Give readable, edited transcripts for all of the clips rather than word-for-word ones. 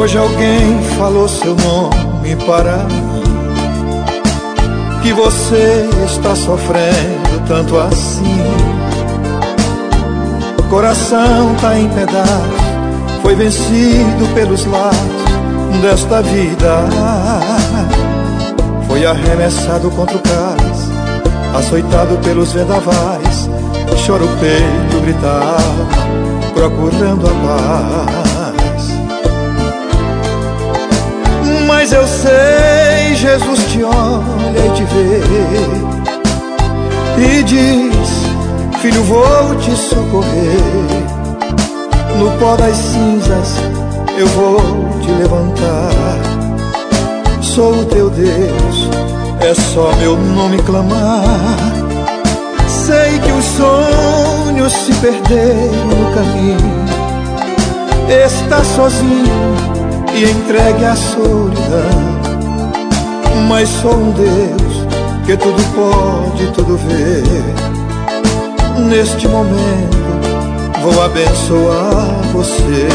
Hoje alguém falou seu nome para mim, que você está sofrendo tanto assim. O coração tá em pedaços, foi vencido pelos laços desta vida. Foi arremessado contra o cais, açoitado pelos vendavais. Chora o peito, grita a alma, procurando a paz. Mas eu sei, Jesus te olha e te vê e diz: filho, vou te socorrer. No pó das cinzas eu vou te levantar. Sou o teu Deus, é só meu nome clamar. Sei que os sonhos se perderam no caminho. Está sozinho e entregue à solidão. Mas sou um Deus que tudo pode, tudo vê. Neste momento vou abençoar você.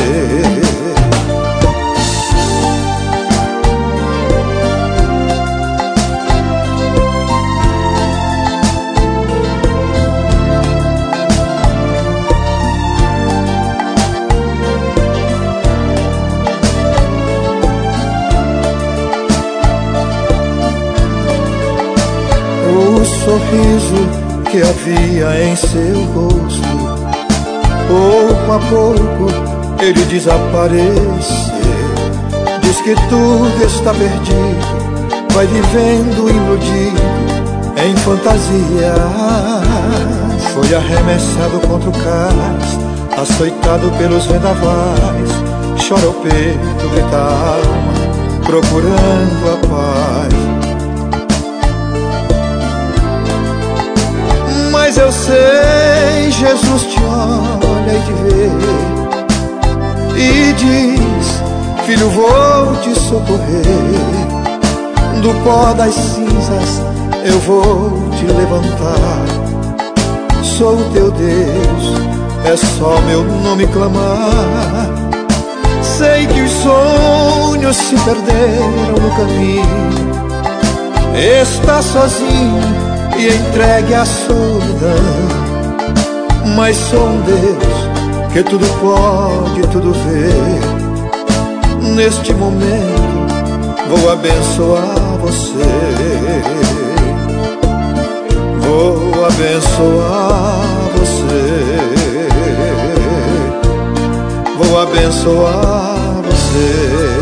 O sorriso que havia em seu rosto, pouco a pouco ele desapareceu. Diz que tudo está perdido, vai vivendo iludido em fantasias. Foi arremessado contra o cais, açoitado pelos vendavais. Chora o peito, grita a alma, procurando a paz. Mas eu sei, Jesus te olha e te vê e diz: filho, vou te socorrer. Do pó das cinzas eu vou te levantar. Sou o teu Deus, é só meu nome clamar. Sei que os sonhos se perderam no caminho. Está sozinho e entregue à solidão. Mas sou um Deus que tudo pode, tudo vê. Neste momento vou abençoar você. Vou abençoar você. Vou abençoar você.